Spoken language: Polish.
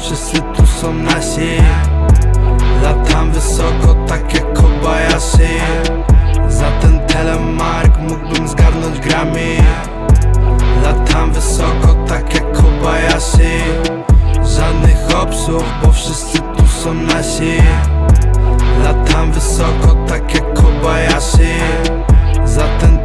wszyscy tu są nasi. Latam wysoko tak jak Kobayashi. Za ten telemark mógłbym zgarnąć Grammy. Latam wysoko tak jak Kobayashi. Żadnych obsów, bo wszyscy tu są nasi. Latam wysoko tak jak Kobayashi. Za ten